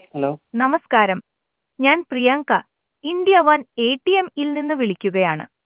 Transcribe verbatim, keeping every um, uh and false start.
Hello. നമസ്കാരം. ഞാൻ Priyanka India one A T M ഇൽ നിന്ന് വിളിക്കുകയാണ്.